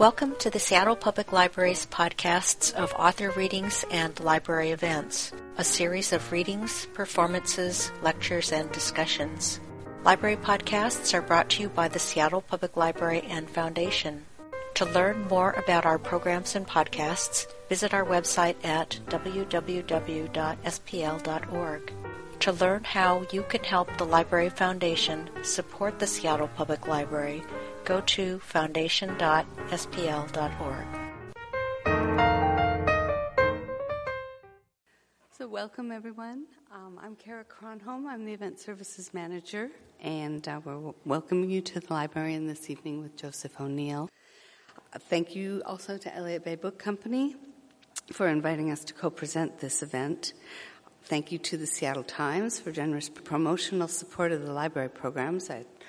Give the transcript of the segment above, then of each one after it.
Welcome to the Seattle Public Library's podcasts of author readings and library events, a series of readings, performances, lectures, and discussions. Library podcasts are brought to you by the Seattle Public Library and Foundation. To learn more about our programs and podcasts, visit our website at www.spl.org. To learn how you can help the Library Foundation support the Seattle Public Library, go to foundation.spl.org. So welcome, everyone. I'm Kara Kronholm. I'm the Event Services Manager, and we're welcoming you to the librarian this evening with Joseph O'Neill. Thank you also to Elliott Bay Book Company for inviting us to co-present this event. Thank you to the Seattle Times for generous promotional support of the library programs.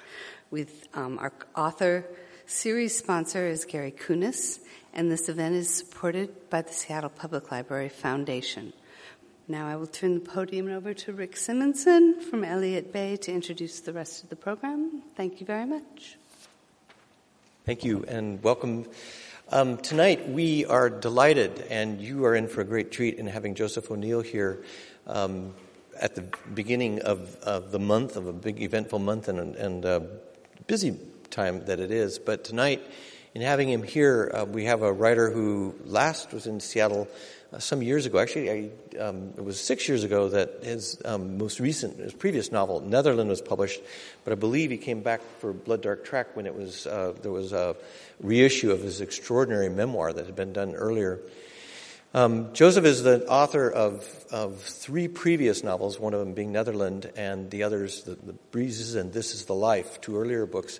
Our author series sponsor is Gary Kunis, and this event is supported by the Seattle Public Library Foundation. Now I will turn the podium over to Rick Simonson from Elliott Bay to introduce the rest of the program. Thank you very much. Thank you, and welcome. Tonight we are delighted, and you are in for a great treat in having Joseph O'Neill here at the beginning of the month, of a big eventful month and busy time that it is. But tonight, in having him here, we have a writer who last was in Seattle some years ago. Actually, it was 6 years ago that his previous novel, Netherland, was published. But I believe he came back for Blood Dark Track when there was a reissue of his extraordinary memoir that had been done earlier. Joseph is the author of three previous novels, one of them being Netherland, and the others, The Breezes and This Is the Life, two earlier books,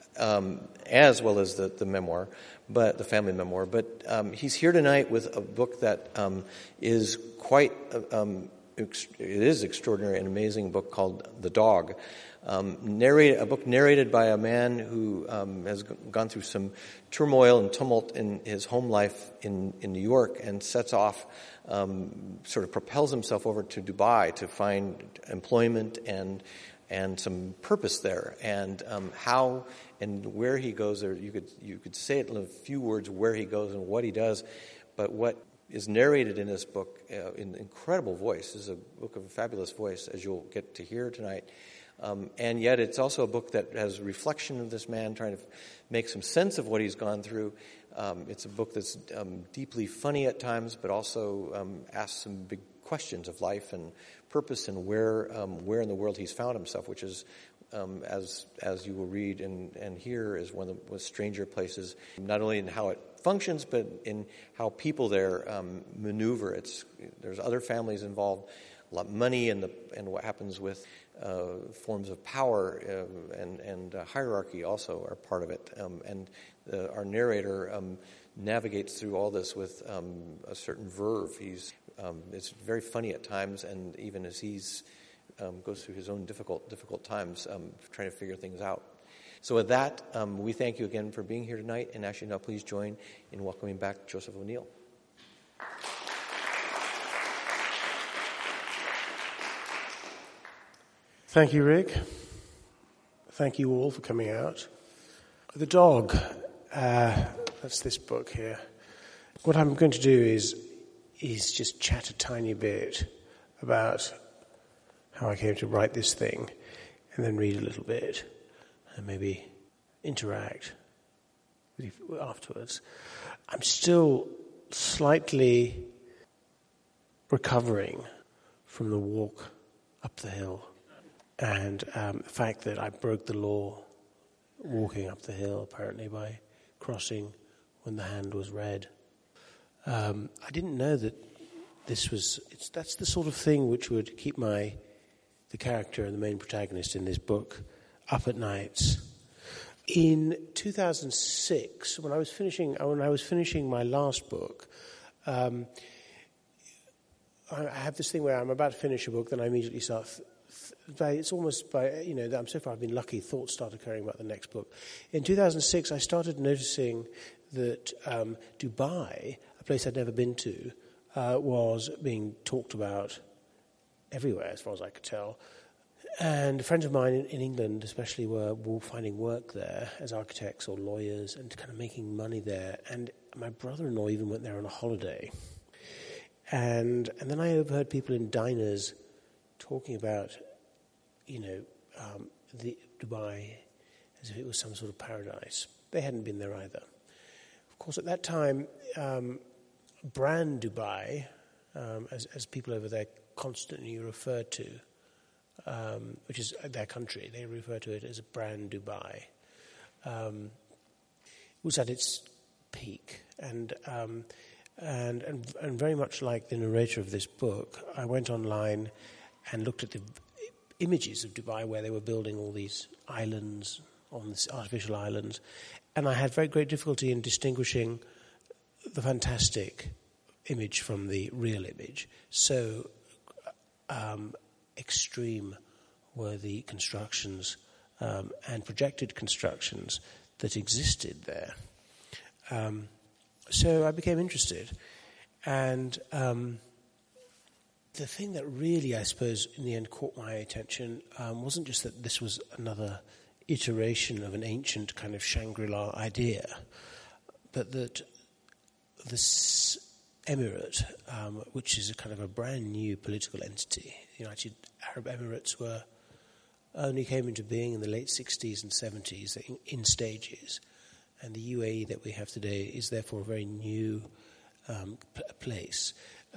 as well as the memoir, but the family memoir. But he's here tonight with a book that is quite, it is extraordinary, an amazing book called The Dog. A book narrated by a man who has gone through some turmoil and tumult in his home life in New York and sets off, sort of propels himself over to Dubai to find employment and some purpose there. And how and where he goes there, you could say it in a few words where he goes and what he does, but what is narrated in this book in incredible voice. This is a book of a fabulous voice, as you'll get to hear tonight. And yet it's also a book that has reflection of this man trying to make some sense of what he's gone through. It's a book that's deeply funny at times, but also asks some big questions of life and purpose and where in the world he's found himself, which is, as you will read and hear, is one of the most stranger places, not only in how it functions, but in how people there maneuver. There's other families involved, a lot of money, and what happens with forms of power and hierarchy also are part of it. Our narrator navigates through all this with a certain verve. It's very funny at times, and even as he's goes through his own difficult times trying to figure things out. So with that, we thank you again for being here tonight, and actually now please join in welcoming back Joseph O'Neill. Thank you, Rick. Thank you all for coming out. The Dog, that's this book here. What I'm going to do is just chat a tiny bit about how I came to write this thing, and then read a little bit, and maybe interact with you afterwards. I'm still slightly recovering from the walk up the hill. And the fact that I broke the law walking up the hill, apparently, by crossing when the hand was red. I didn't know that that's the sort of thing which would keep the character and the main protagonist in this book up at nights. In 2006, when I was finishing my last book, I have this thing where I'm about to finish a book, then I immediately start. It's almost I'm so far I've been lucky, thoughts start occurring about the next book. In 2006, I started noticing that Dubai, a place I'd never been to, was being talked about everywhere, as far as I could tell. And friends of mine in England especially were finding work there as architects or lawyers and kind of making money there. And my brother-in-law even went there on a holiday. And then I overheard people in diners talking about, the Dubai as if it was some sort of paradise. They hadn't been there either. Of course, at that time, Brand Dubai, as people over there constantly referred to, which is their country, they refer to it as a Brand Dubai, was at its peak. And very much like the narrator of this book, I went online and looked at the images of Dubai where they were building all these islands, on these artificial islands, and I had very great difficulty in distinguishing the fantastic image from the real image. So extreme were the constructions and projected constructions that existed there. So I became interested, and the thing that really, I suppose, in the end caught my attention wasn't just that this was another iteration of an ancient kind of Shangri-La idea, but that this emirate, which is a kind of a brand new political entity, the United Arab Emirates only came into being in the late 60s and 70s in stages, and the UAE that we have today is therefore a very new place.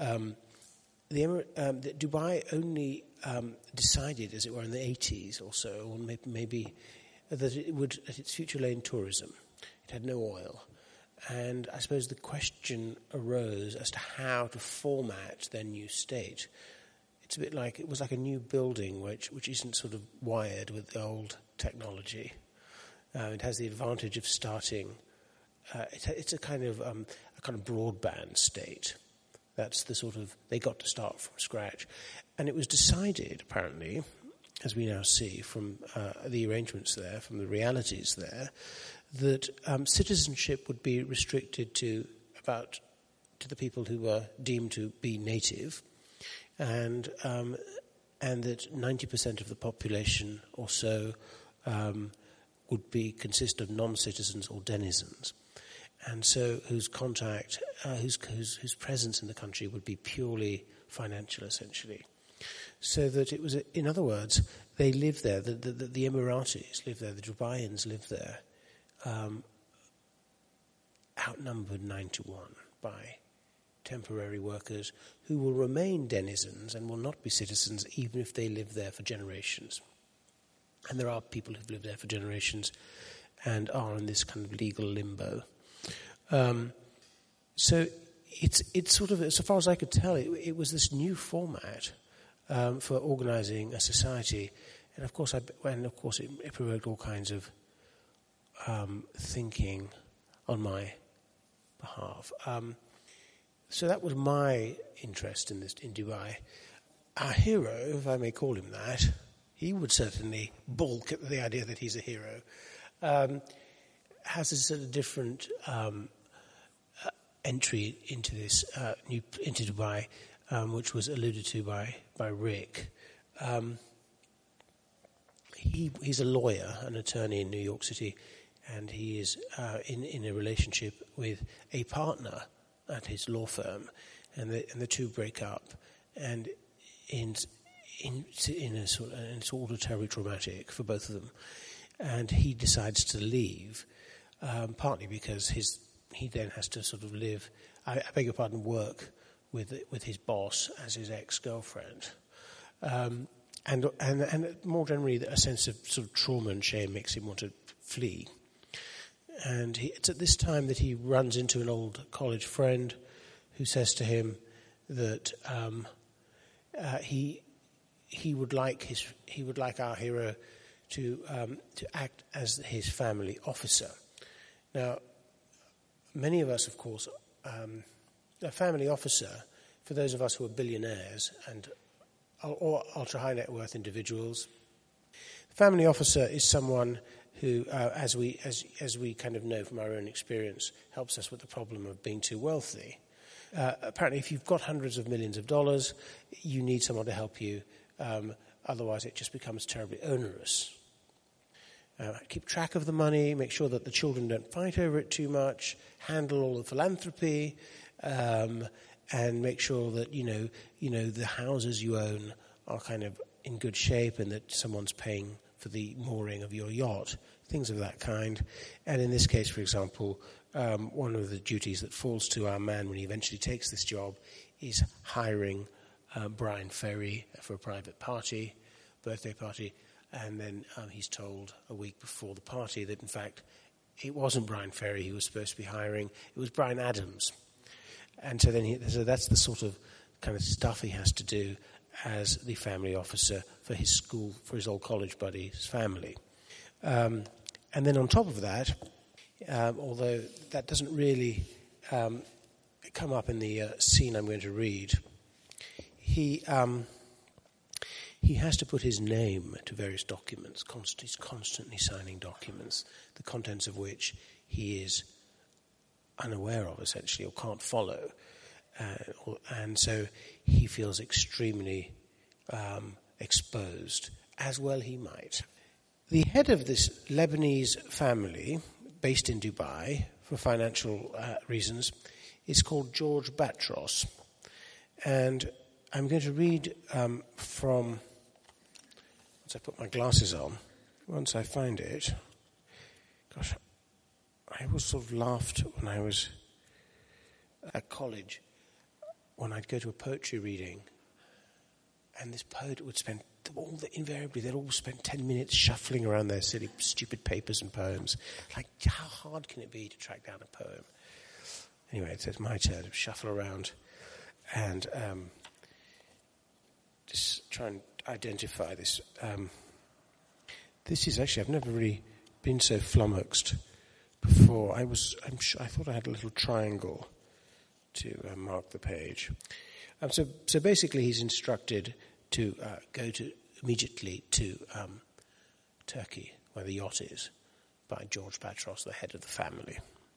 Dubai only decided, as it were, in the 80s or so, or maybe that its future lay in tourism. It had no oil. And I suppose the question arose as to how to format their new state. It's a bit like, it was like a new building which isn't sort of wired with the old technology. It has the advantage of starting, it's a kind of broadband state. That's the sort of, they got to start from scratch. And it was decided, apparently, as we now see from the arrangements there, from the realities there, that citizenship would be restricted to the people who were deemed to be native, and that 90% of the population or so would consist of non-citizens or denizens, and so whose contact, whose presence in the country would be purely financial, essentially. So that it was, in other words, they live there. The Emiratis live there. The Dubaians live there, outnumbered 9-1 by temporary workers who will remain denizens and will not be citizens even if they live there for generations. And there are people who've lived there for generations and are in this kind of legal limbo. So it's sort of, as far as I could tell, it was this new format for organising a society, and of course it provoked all kinds of thinking on my behalf. So that was my interest in Dubai. Our hero, if I may call him that, he would certainly balk at the idea that he's a hero, has a sort of different entry into this into Dubai, which was alluded to by Rick. He's a lawyer, an attorney in New York City, and he is in a relationship with a partner at his law firm, and the two break up, and it's all terribly traumatic for both of them, and he decides to leave, partly because he then has to sort of live, I beg your pardon, work with his boss as his ex-girlfriend. And more generally, a sense of sort of trauma and shame makes him want to flee. And it's at this time that he runs into an old college friend who says to him that he would like our hero to act as his family officer. Now, many of us, of course, a family officer, for those of us who are billionaires or ultra-high net worth individuals, the family officer is someone who, as we kind of know from our own experience, helps us with the problem of being too wealthy. Apparently, if you've got hundreds of millions of dollars, you need someone to help you otherwise it just becomes terribly onerous. Keep track of the money, make sure that the children don't fight over it too much, handle all the philanthropy, and make sure that the houses you own are kind of in good shape and that someone's paying for the mooring of your yacht, things of that kind. And in this case, for example, one of the duties that falls to our man when he eventually takes this job is hiring Brian Ferry for a private birthday party. And then he's told a week before the party that, in fact, it wasn't Brian Ferry he was supposed to be hiring. It was Brian Adams. And so so that's the sort of kind of stuff he has to do as the family officer for his school, for his old college buddy's family. And then on top of that, although that doesn't really come up in the scene I'm going to read, he has to put his name to various documents. He's constantly signing documents, the contents of which he is unaware of, essentially, or can't follow. And so he feels extremely exposed, as well he might. The head of this Lebanese family, based in Dubai for financial reasons, is called George Batros. And I'm going to read from... Once I put my glasses on, once I find it, gosh, I always sort of laughed when I was at college, when I'd go to a poetry reading, and this poet would spend, invariably, they'd all spend 10 minutes shuffling around their silly, stupid papers and poems. Like, how hard can it be to track down a poem? Anyway, it's my turn to shuffle around and just try and identify this. This is actually, I've never really been so flummoxed before. I thought I had a little triangle to mark the page. So basically, he's instructed to go immediately to Turkey, where the yacht is, by George Batros, the head of the family.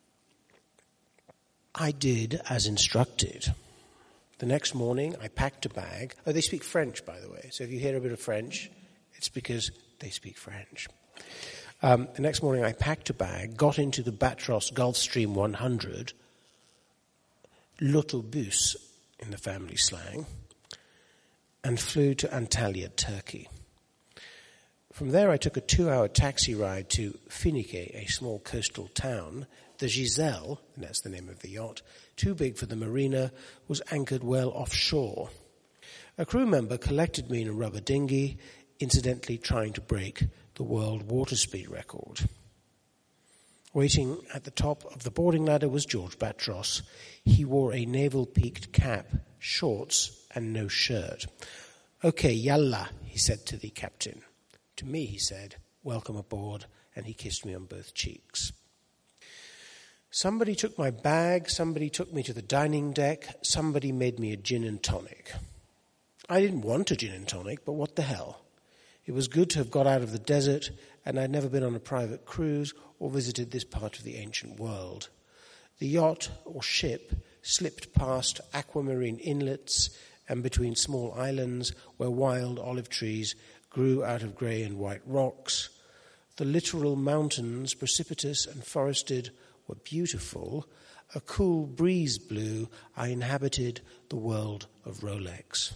I did as instructed. The next morning, I packed a bag. Oh, they speak French, by the way. So if you hear a bit of French, it's because they speak French. The next morning, I packed a bag, got into the Batros Gulfstream 100, little bus in the family slang, and flew to Antalya, Turkey. From there, I took a 2-hour taxi ride to Finike, a small coastal town. The Giselle, and that's the name of the yacht, too big for the marina, was anchored well offshore. A crew member collected me in a rubber dinghy, incidentally trying to break the world water speed record. Waiting at the top of the boarding ladder was George Batros. He wore a navel-peaked cap, shorts, and no shirt. "Okay, yalla," he said to the captain. To me, he said, "Welcome aboard," and he kissed me on both cheeks. Somebody took my bag, somebody took me to the dining deck, somebody made me a gin and tonic. I didn't want a gin and tonic, but what the hell? It was good to have got out of the desert, and I'd never been on a private cruise or visited this part of the ancient world. The yacht, or ship, slipped past aquamarine inlets and between small islands where wild olive trees grew out of grey and white rocks. The littoral mountains, precipitous and forested, were beautiful. A cool breeze blew. I inhabited the world of Rolex.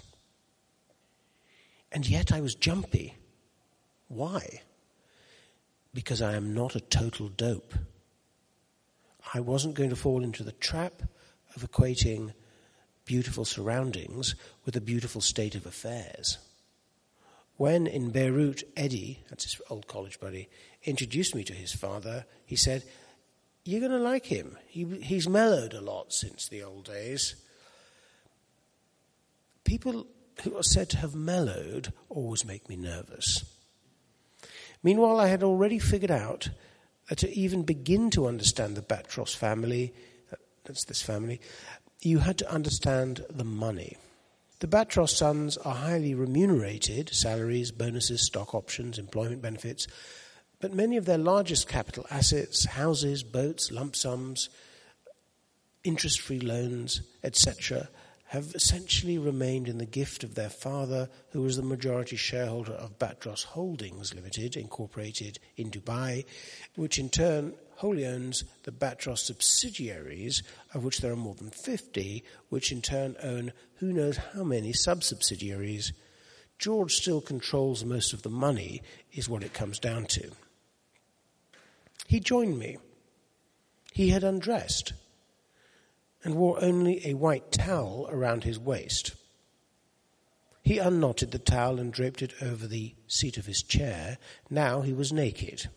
And yet I was jumpy. Why? Because I am not a total dope. I wasn't going to fall into the trap of equating beautiful surroundings with a beautiful state of affairs. When in Beirut, Eddie, that's his old college buddy, introduced me to his father, he said, "You're going to like him. He's mellowed a lot since the old days." People who are said to have mellowed always make me nervous. Meanwhile, I had already figured out that to even begin to understand the Batros family, that's this family, you had to understand the money. The Batros sons are highly remunerated, salaries, bonuses, stock options, employment benefits, but many of their largest capital assets, houses, boats, lump sums, interest-free loans, etc., have essentially remained in the gift of their father, who was the majority shareholder of Batros Holdings Limited, incorporated in Dubai, which in turn wholly owns the Batros subsidiaries, of which there are more than 50, which in turn own who knows how many sub-subsidiaries. George still controls most of the money, is what it comes down to. He joined me. He had undressed and wore only a white towel around his waist. He unknotted the towel and draped it over the seat of his chair. Now he was naked.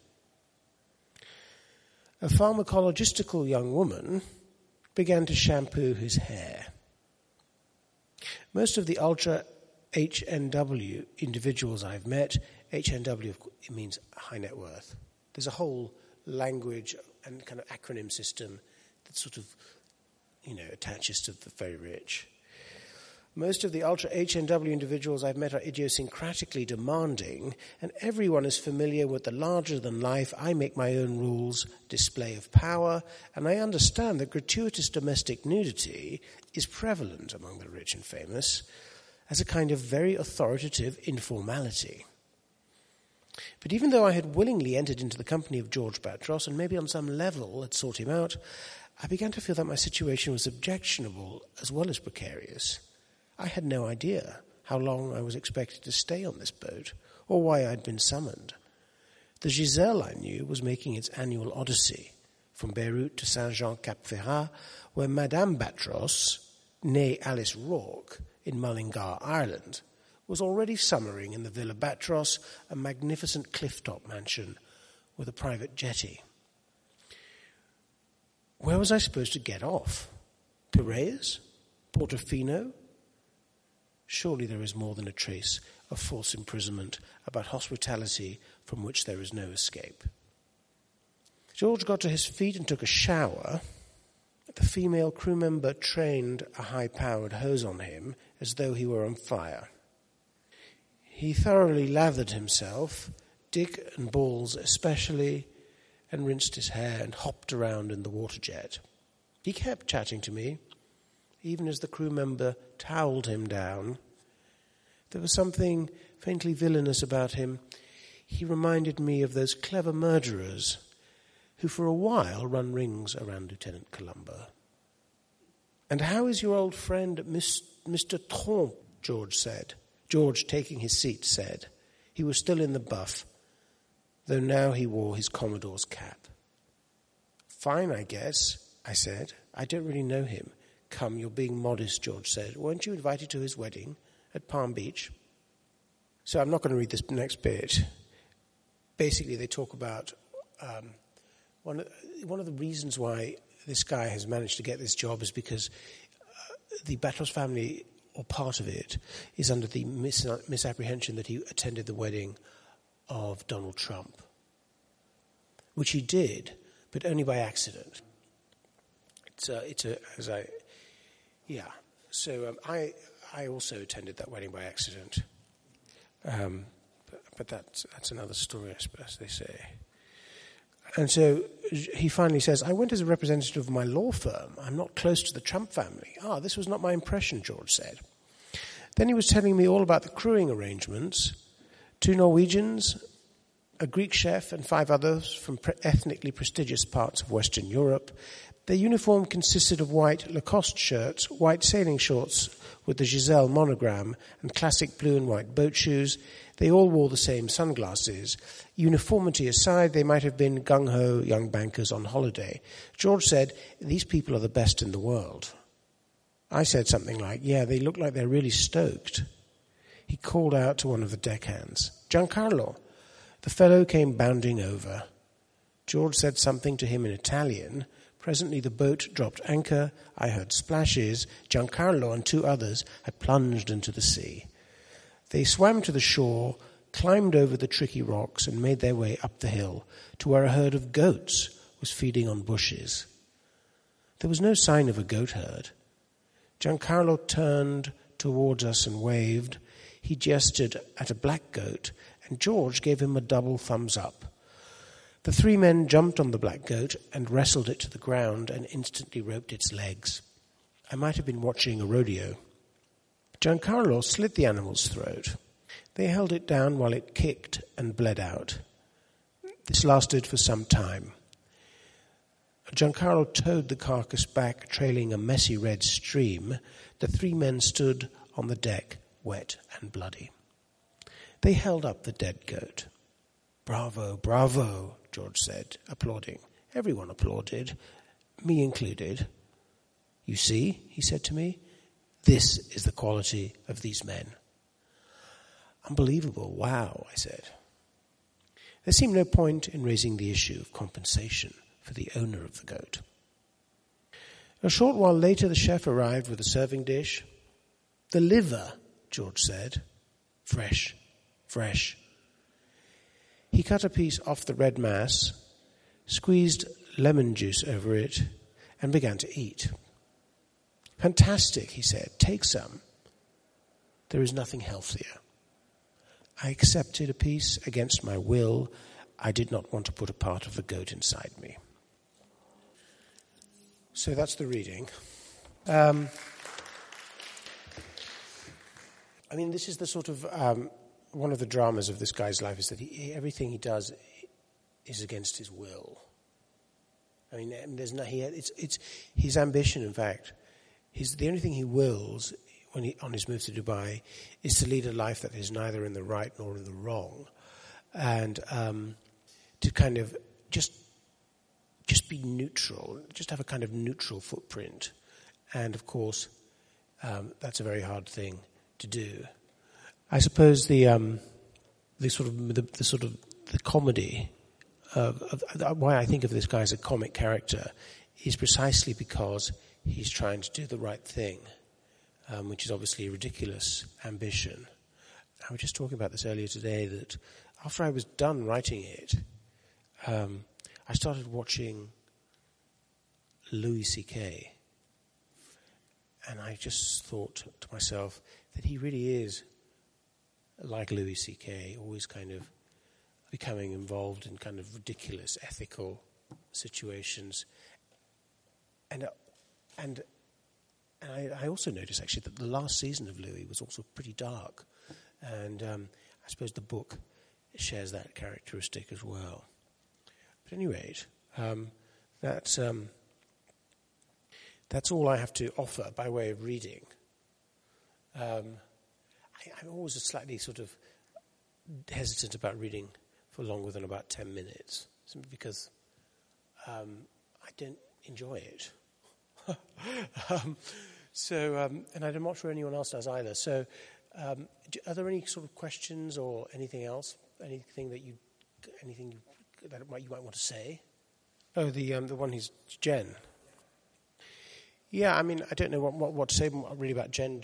A pharmacologistical young woman began to shampoo his hair. Most of the ultra HNW individuals I've met, HNW it means high net worth. There's a whole language and kind of acronym system that sort of attaches to the very rich. Most of the ultra HNW individuals I've met are idiosyncratically demanding, and everyone is familiar with the larger-than-life, I make my own rules display of power, and I understand that gratuitous domestic nudity is prevalent among the rich and famous as a kind of very authoritative informality. But even though I had willingly entered into the company of George Batros, and maybe on some level had sought him out, I began to feel that my situation was objectionable as well as precarious. I had no idea how long I was expected to stay on this boat, or why I'd been summoned. The Giselle, I knew, was making its annual odyssey from Beirut to Saint-Jean-Cap-Ferrat, where Madame Batros, née Alice Rourke, in Mullingar, Ireland, was already summering in the Villa Batros, a magnificent cliff-top mansion with a private jetty. Where was I supposed to get off? Piraeus? Portofino? Surely there is more than a trace of false imprisonment about hospitality from which there is no escape. George got to his feet and took a shower. The female crew member trained a high-powered hose on him as though he were on fire. He thoroughly lathered himself, dick and balls especially, and rinsed his hair and hopped around in the water jet. He kept chatting to me, even as the crew member toweled him down. There was something faintly villainous about him. He reminded me of those clever murderers who for a while run rings around Lieutenant Columba. "And how is your old friend Mr. Tromp?" George said. George, taking his seat, said. He was still in the buff, though now he wore his Commodore's cap. "Fine, I guess," I said. "I don't really know him." "Come, you're being modest," George said. "Weren't you invited to his wedding at Palm Beach?" So I'm not going to read this next bit. Basically, they talk about one of the reasons why this guy has managed to get this job is because the Batros family, or part of it, is under the misapprehension that he attended the wedding of Donald Trump, which he did, but only by accident. I also attended that wedding by accident, but that's another story, I suppose they say. And so he finally says, "I went as a representative of my law firm. I'm not close to the Trump family." This was not my impression, George said. Then he was telling me all about the crewing arrangements. 2 Norwegians, a Greek chef, and 5 others from ethnically prestigious parts of Western Europe. Their uniform consisted of white Lacoste shirts, white sailing shorts with the Giselle monogram, and classic blue and white boat shoes. They all wore the same sunglasses. Uniformity aside, they might have been gung-ho young bankers on holiday. George said, "These people are the best in the world." I said something like, "Yeah, they look like they're really stoked." He called out to one of the deckhands, "Giancarlo." The fellow came bounding over. George said something to him in Italian. Presently the boat dropped anchor. I heard splashes. Giancarlo and 2 others had plunged into the sea. They swam to the shore, climbed over the tricky rocks, and made their way up the hill to where a herd of goats was feeding on bushes. There was no sign of a goat herd. Giancarlo turned towards us and waved. He gestured at a black goat, and George gave him a double thumbs up. The 3 men jumped on the black goat and wrestled it to the ground and instantly roped its legs. I might have been watching a rodeo. Giancarlo slit the animal's throat. They held it down while it kicked and bled out. This lasted for some time. Giancarlo towed the carcass back, trailing a messy red stream. The three men stood on the deck, wet and bloody. They held up the dead goat. "Bravo, bravo," George said, applauding. Everyone applauded, me included. "You see," he said to me, "this is the quality of these men." "Unbelievable, wow," I said. There seemed no point in raising the issue of compensation for the owner of the goat. A short while later, the chef arrived with a serving dish. "The liver," George said. "Fresh, fresh." He cut a piece off the red mass, squeezed lemon juice over it, and began to eat. "Fantastic," he said. "Take some. There is nothing healthier." I accepted a piece against my will. I did not want to put a part of the goat inside me. So that's the reading. This is the sort of one of the dramas of this guy's life is that everything he does is against his will. It's his ambition. In fact, the only thing he wills on his move to Dubai is to lead a life that is neither in the right nor in the wrong, and to kind of just be neutral, just have a kind of neutral footprint. And of course, that's a very hard thing to do. I suppose the comedy of why I think of this guy as a comic character is precisely because he's trying to do the right thing, which is obviously a ridiculous ambition. I was just talking about this earlier today, that after I was done writing it, I started watching Louis C.K. And I just thought to myself that he really is like Louis C.K., always kind of becoming involved in kind of ridiculous ethical situations. And I also noticed, actually, that the last season of Louis was also pretty dark. And I suppose the book shares that characteristic as well. But at any rate, that's all I have to offer by way of reading. I'm always slightly sort of hesitant about reading for longer than about 10 minutes, simply because I don't enjoy it. And I'm not sure anyone else does either. So, are there any sort of questions or anything else? Anything that you might want to say? Oh, the one who's Jen. Yeah, I don't know what to say really about Jen.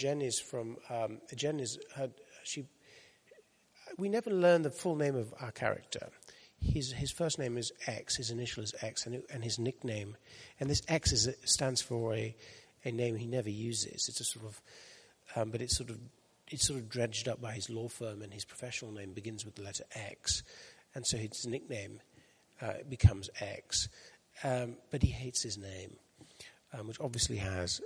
We never learn the full name of our character. His first name is X, his initial is X, and his nickname, and this X stands for a name he never uses. It's a sort of, but it's sort of dredged up by his law firm, and his professional name begins with the letter X, and so his nickname becomes X. But he hates his name, which obviously has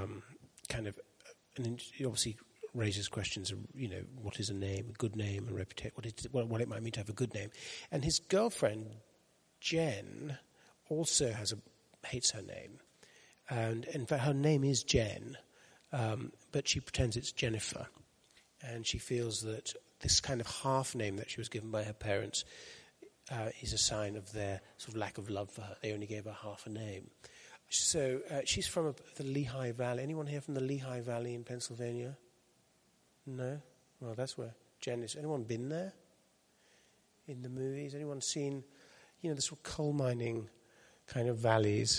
it obviously raises questions of, what is a name, a good name, and reputation, what it might mean to have a good name. And his girlfriend, Jen, also hates her name. And in fact, her name is Jen, but she pretends it's Jennifer. And she feels that this kind of half name that she was given by her parents is a sign of their sort of lack of love for her. They only gave her half a name. So she's from the Lehigh Valley. Anyone here from the Lehigh Valley in Pennsylvania? No? Well, that's where Jen is. Anyone been there in the movies? Anyone seen, the sort of coal mining kind of valleys?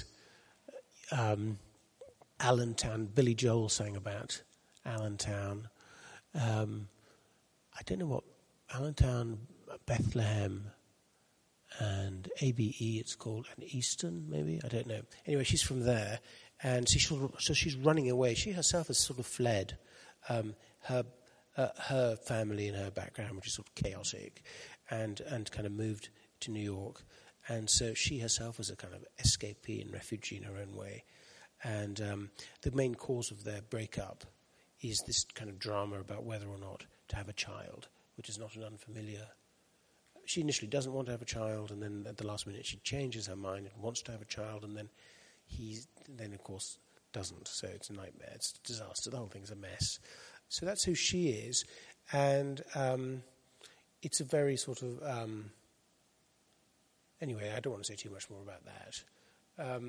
Allentown, Billy Joel sang about Allentown. I don't know what Allentown, Bethlehem, and ABE it's called, and Easton maybe, I don't know. Anyway, she's from there, and so she's running away. She herself has sort of fled her family and her background, which is sort of chaotic, and kind of moved to New York. And so she herself was a kind of escapee and refugee in her own way. And the main cause of their breakup is this kind of drama about whether or not to have a child, which is not an unfamiliar. She initially doesn't want to have a child, and then at the last minute she changes her mind and wants to have a child, and then then of course doesn't. So it's a nightmare. It's a disaster. The whole thing's a mess. So that's who she is, and it's a very sort of. Anyway, I don't want to say too much more about that.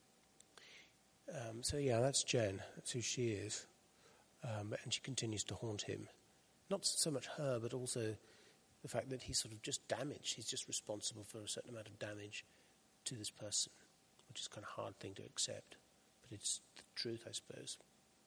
So yeah, that's Jen. That's who she is, and she continues to haunt him. Not so much her, but also the fact that he's sort of just damaged. He's just responsible for a certain amount of damage to this person, which is kind of a hard thing to accept, but it's the truth, I suppose.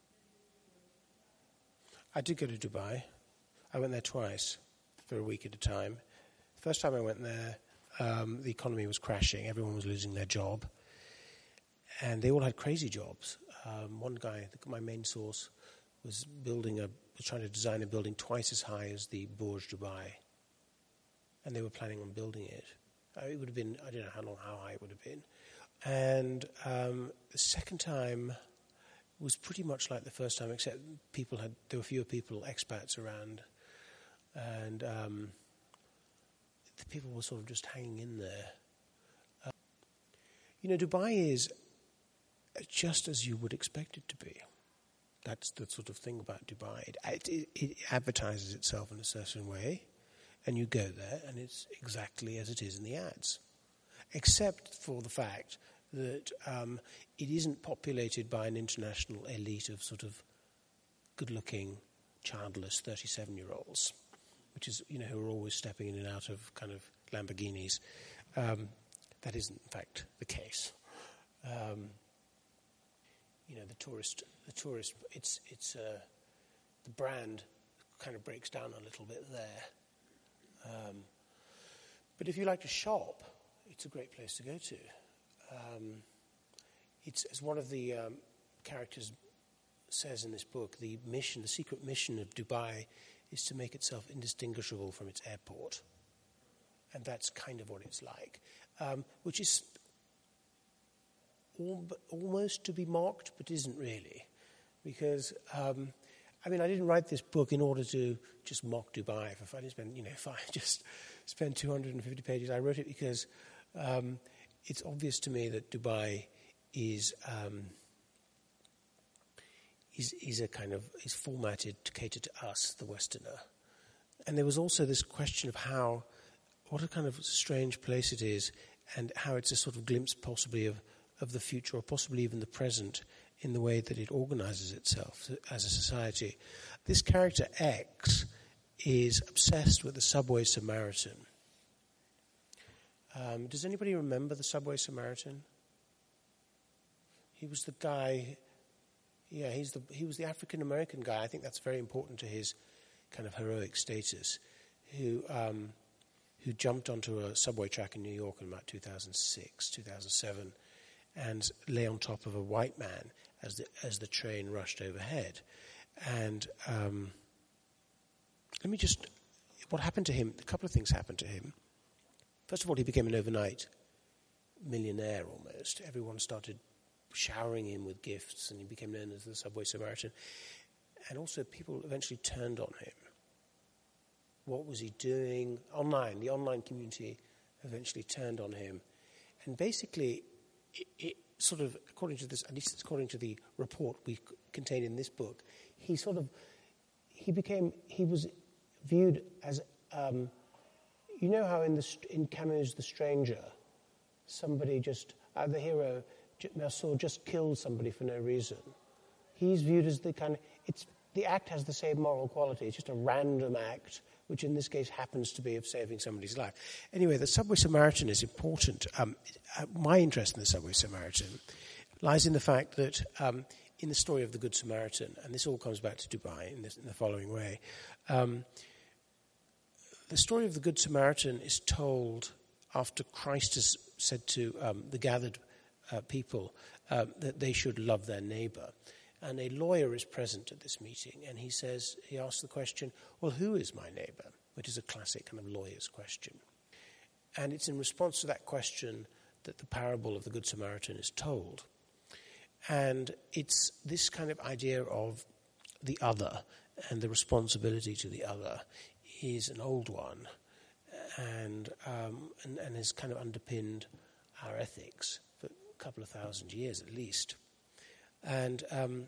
I did go to Dubai. I went there twice for a week at a time. The first time I went there, the economy was crashing. Everyone was losing their job. And they all had crazy jobs. One guy, my main source, was trying to design a building twice as high as the Burj Dubai. And they were planning on building it. It would have been, I don't know how high it would have been. And the second time was pretty much like the first time, except there were fewer people, expats around. And the people were sort of just hanging in there. Dubai is just as you would expect it to be. That's the sort of thing about Dubai. It advertises itself in a certain way, and you go there, and it's exactly as it is in the ads, except for the fact that it isn't populated by an international elite of sort of good-looking, childless 37-year-olds, which is, who are always stepping in and out of kind of Lamborghinis. That isn't, in fact, the case. The tourist, it's the brand kind of breaks down a little bit there. But if you like to shop, it's a great place to go to. It's as one of the characters says in this book, the secret mission of Dubai is to make itself indistinguishable from its airport. And that's kind of what it's like, which is almost to be mocked, but isn't really. Because, I didn't write this book in order to just mock Dubai. If I just spend 250 pages, I wrote it because it's obvious to me that Dubai is formatted to cater to us, the Westerner. And there was also this question of what a kind of strange place it is, and how it's a sort of glimpse possibly of the future, or possibly even the present, in the way that it organizes itself as a society. This character X is obsessed with the Subway Samaritan. Does anybody remember the Subway Samaritan? He was the guy. Yeah, he was the African American guy. I think that's very important to his kind of heroic status. Who jumped onto a subway track in New York in about 2006, 2007, and lay on top of a white man as the train rushed overhead. And what happened to him? A couple of things happened to him. First of all, he became an overnight millionaire almost. Everyone started showering him with gifts, and he became known as the Subway Samaritan. And also, people eventually turned on him. What was he doing? The online community eventually turned on him. And basically, it sort of, according to this, at least according to the report we contained in this book, he was viewed as, how in Camus' The Stranger, somebody the hero, Merceau, just killed somebody for no reason. He's viewed as the act has the same moral quality. It's just a random act, which in this case happens to be of saving somebody's life. Anyway, the Subway Samaritan is important. My interest in the Subway Samaritan lies in the fact that in the story of the Good Samaritan, and this all comes back to Dubai in the following way, the story of the Good Samaritan is told after Christ has said to the gathered people that they should love their neighbor. And a lawyer is present at this meeting, and he asks the question, well, who is my neighbor? Which is a classic kind of lawyer's question. And it's in response to that question that the parable of the Good Samaritan is told. And it's this kind of idea of the other and the responsibility to the other is an old one, and has kind of underpinned our ethics for a couple of thousand years at least. And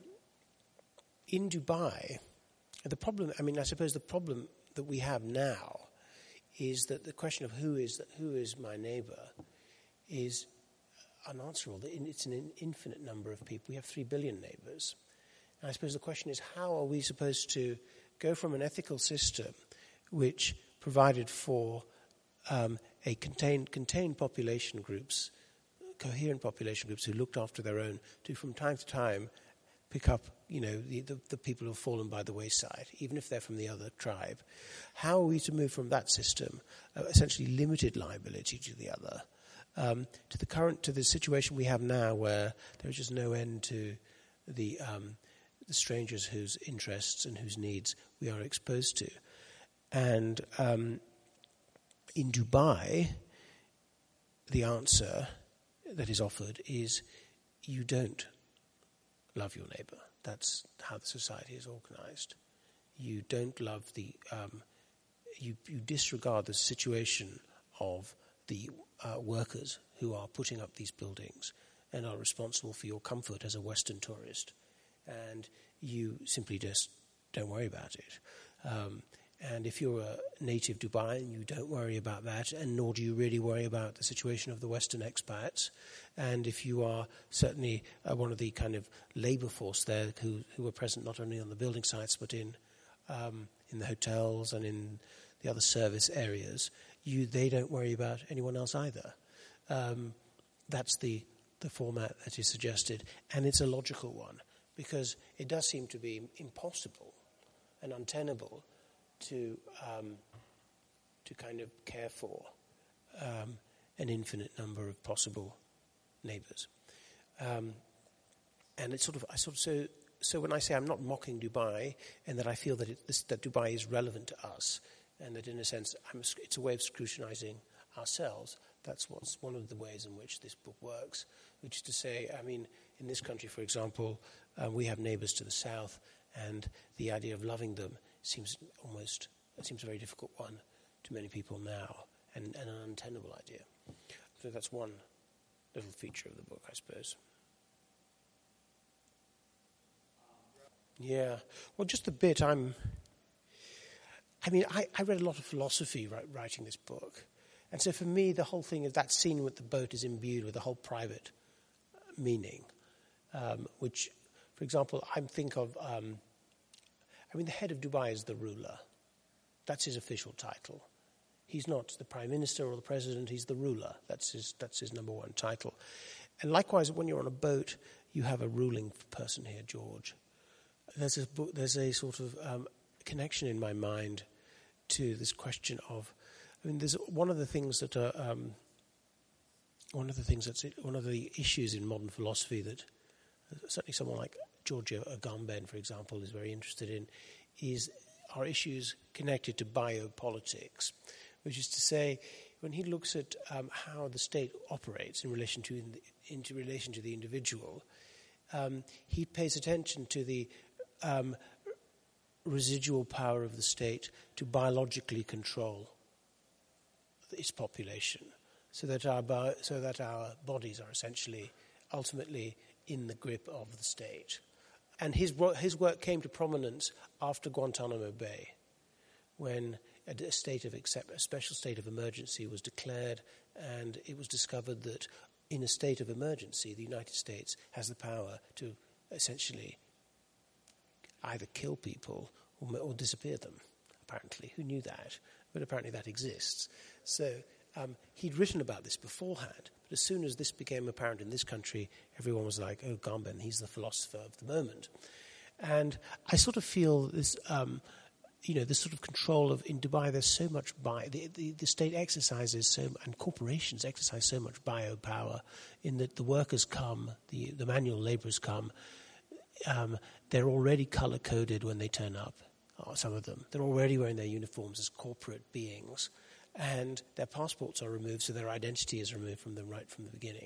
in Dubai, the problem, I suppose the problem that we have now is that the question of who is my neighbor is unanswerable. It's an infinite number of people. We have 3 billion neighbors. And I suppose the question is, how are we supposed to go from an ethical system which provided for a contained population groups, coherent population groups who looked after their own, to from time to time pick up, the people who have fallen by the wayside, even if they're from the other tribe. How are we to move from that system, essentially limited liability to the other, to the situation we have now, where there is just no end to the strangers whose interests and whose needs we are exposed to. And in Dubai, the answer that is offered is you don't love your neighbor. That's how the society is organized. You don't love you disregard the situation of the workers who are putting up these buildings and are responsible for your comfort as a Western tourist. And you simply just don't worry about it. And if you're a native Dubaian, you don't worry about that, and nor do you really worry about the situation of the Western expats. And if you are certainly one of the kind of labor force there who are present not only on the building sites but in the hotels and in the other service areas, they don't worry about anyone else either. That's the format that is suggested, and it's a logical one, because it does seem to be impossible and untenable to kind of care for an infinite number of possible neighbors, and it's so when I say I'm not mocking Dubai, and that I feel that that Dubai is relevant to us, and that in a sense it's a way of scrutinizing ourselves. That's one of the ways in which this book works, which is to say, in this country, for example, we have neighbors to the south, and the idea of loving them seems a very difficult one to many people now, and an untenable idea. So that's one little feature of the book, I suppose. Yeah, well, just a bit. I read a lot of philosophy writing this book, and so for me, the whole thing is that scene with the boat is imbued with a whole private meaning, which, for example, I think of. The head of Dubai is the ruler. That's his official title. He's not the prime minister or the president. He's the ruler. That's his number one title. And likewise, when you're on a boat, you have a ruling person here, George. There's a sort of connection in my mind to this question of. There's one of the issues in modern philosophy that certainly someone like Giorgio Agamben, for example, is very interested in, are issues connected to biopolitics, which is to say, when he looks at how the state operates in relation to the individual, he pays attention to the residual power of the state to biologically control its population, so that our bodies are essentially ultimately in the grip of the state. And his work came to prominence after Guantanamo Bay, when a special state of emergency was declared, and it was discovered that in a state of emergency, the United States has the power to essentially either kill people or disappear them, apparently. Who knew that? But apparently that exists. So he'd written about this beforehand, but as soon as this became apparent in this country, everyone was like, oh, Agamben, he's the philosopher of the moment. And I sort of feel this, this sort of control of, in Dubai, there's so much the state exercises and corporations exercise so much biopower, in that the workers come, the manual laborers come, they're already color-coded when they turn up, some of them. They're already wearing their uniforms as corporate beings, and their passports are removed, so their identity is removed from them right from the beginning.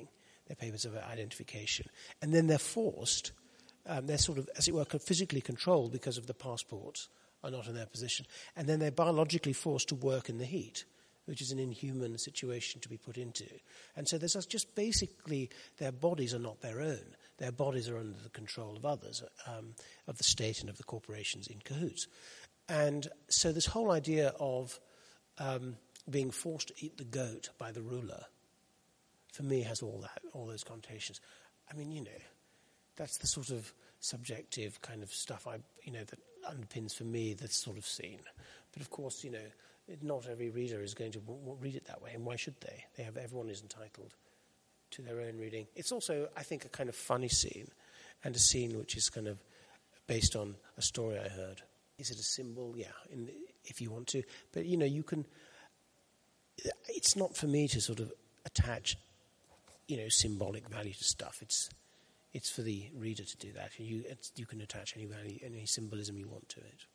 their papers of identification. And then they're forced, they're sort of, as it were, physically controlled because of the passports are not in their position. And then they're biologically forced to work in the heat, which is an inhuman situation to be put into. And so there's just basically their bodies are not their own. Their bodies are under the control of others, of the state and of the corporations in cahoots. And so this whole idea of being forced to eat the goat by the ruler, for me, has all those connotations. I mean, that's the sort of subjective kind of stuff that underpins for me this sort of scene. But of course, not every reader is going to read it that way, and why should they? Everyone is entitled to their own reading. It's also, I think, a kind of funny scene, and a scene which is kind of based on a story I heard. Is it a symbol? Yeah, if you want to. But, you can... It's not for me to sort of attach, symbolic value to stuff. It's for the reader to do that. You can attach any value, any symbolism you want to it.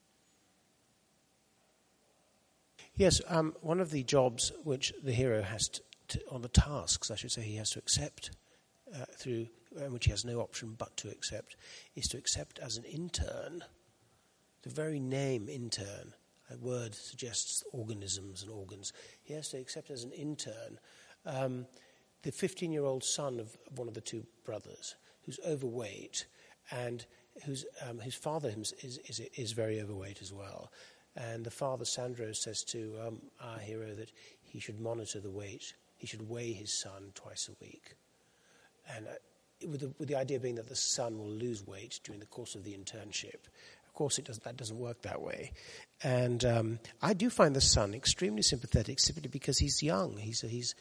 Yes, one of the jobs which the hero has or the tasks, I should say, he has to accept which he has no option but to accept, is to accept as an intern. The very name intern, a word suggests organisms and organs. He has to accept as an intern the 15-year-old son of one of the two brothers who's overweight and whose father is very overweight as well. And the father, Sandro, says to our hero that he should monitor the weight. He should weigh his son twice a week. And with the idea being that the son will lose weight during the course of the internship. Of course, that doesn't work that way. And I do find the son extremely sympathetic, simply because he's young. It's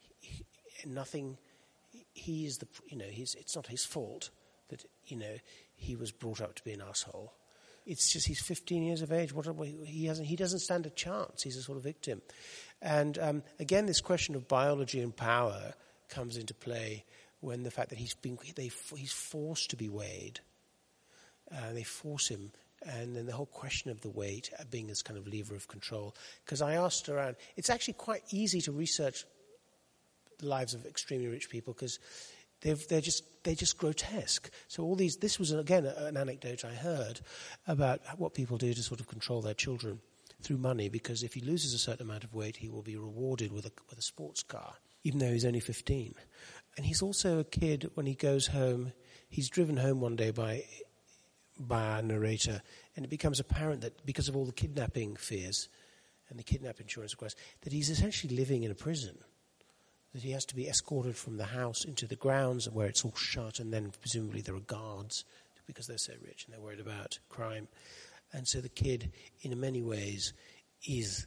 not his fault that, he was brought up to be an asshole. It's just he's 15 years of age. He doesn't stand a chance. He's a sort of victim. And again, this question of biology and power comes into play when the fact that he's forced to be weighed. They force him. And then the whole question of the weight being this kind of lever of control. Because I asked around, it's actually quite easy to research the lives of extremely rich people because they're just grotesque. So this was again an anecdote I heard about what people do to sort of control their children through money. Because if he loses a certain amount of weight, he will be rewarded with a sports car, even though he's only 15. And he's also a kid when he goes home. He's driven home one day by a narrator, and it becomes apparent that because of all the kidnapping fears and the kidnap insurance requests, that he's essentially living in a prison. That he has to be escorted from the house into the grounds where it's all shut, and then presumably there are guards because they're so rich and they're worried about crime. And so the kid, in many ways, is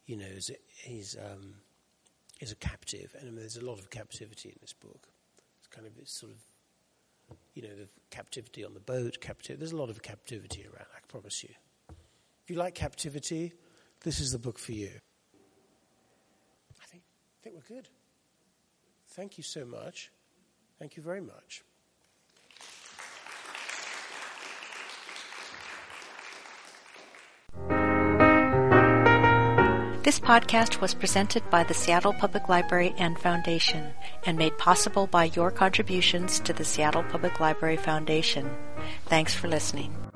a captive, and there's a lot of captivity in this book. It's sort of, the captivity on the boat. There's a lot of captivity around, I promise you. If you like captivity, this is the book for you. I think we're good. Thank you so much. Thank you very much. This podcast was presented by the Seattle Public Library and Foundation and made possible by your contributions to the Seattle Public Library Foundation. Thanks for listening.